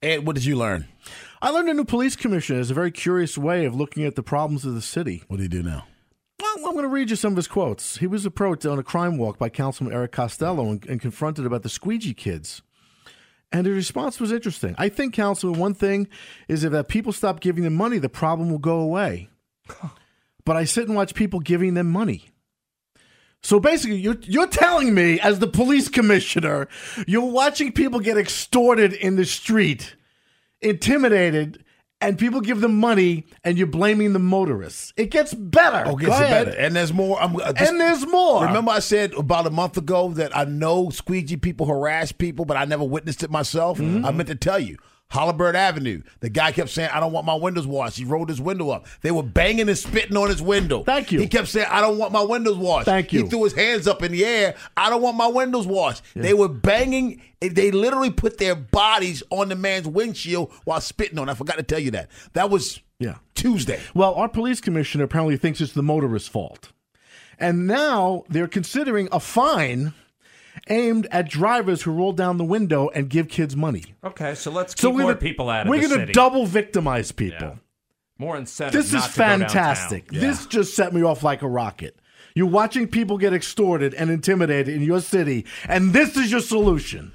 Ed, what did you learn? I learned a new police commissioner has a very curious way of looking at the problems of the city. What do you do now? Well, I'm going to read you some of his quotes. He was approached on a crime walk by Councilman Eric Costello and confronted about the squeegee kids. And his response was interesting. I think, Councilman, one thing is if people stop giving them money, the problem will go away. But I sit and watch people giving them money. So basically, you're telling me, as the police commissioner, you're watching people get extorted in the street, intimidated, and people give them money, and you're blaming the motorists. It gets better. Oh, it gets better. And there's more. There's more. Remember I said about a month ago that I know squeegee people harass people, but I never witnessed it myself? Mm-hmm. I meant to tell you. Holabird Avenue. The guy kept saying, I don't want my windows washed. He rolled his window up. They were banging and spitting on his window. Thank you. He kept saying, I don't want my windows washed. Thank you. He threw his hands up in the air. I don't want my windows washed. Yeah. They were banging. They literally put their bodies on the man's windshield while spitting on it. I forgot to tell you that. That was Tuesday. Well, our police commissioner apparently thinks it's the motorist's fault. And now they're considering a fine aimed at drivers who roll down the window and give kids money. Okay, so let's keep more people out of the city. We're going to double victimize people. Yeah. More incentive. This is fantastic. This just set me off like a rocket. You're watching people get extorted and intimidated in your city, and this is your solution.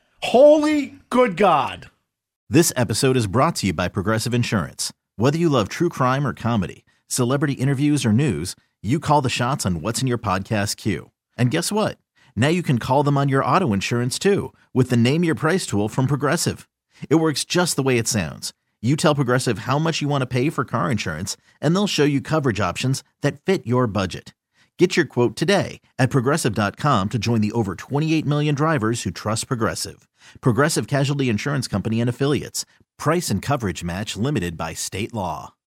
Holy good God. This episode is brought to you by Progressive Insurance. Whether you love true crime or comedy, celebrity interviews or news, you call the shots on what's in your podcast queue. And guess what? Now you can call them on your auto insurance, too, with the Name Your Price tool from Progressive. It works just the way it sounds. You tell Progressive how much you want to pay for car insurance, and they'll show you coverage options that fit your budget. Get your quote today at Progressive.com to join the over 28 million drivers who trust Progressive. Progressive Casualty Insurance Company and Affiliates. Price and coverage match limited by state law.